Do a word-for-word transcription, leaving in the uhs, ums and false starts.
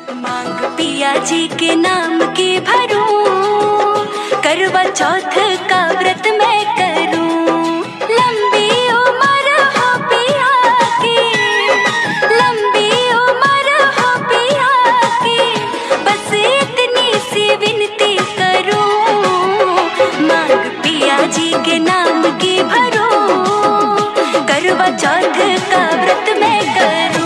मांग पिया जी के नाम की भरूं, करवा चौथ का व्रत मैं करूं। लंबी उम्र हो पिया की, लंबी उम्र हो पिया की, बस इतनी सी विनती करूं। मांग पिया जी के नाम की भरूं, करवा चौथ का व्रत मैं करूं।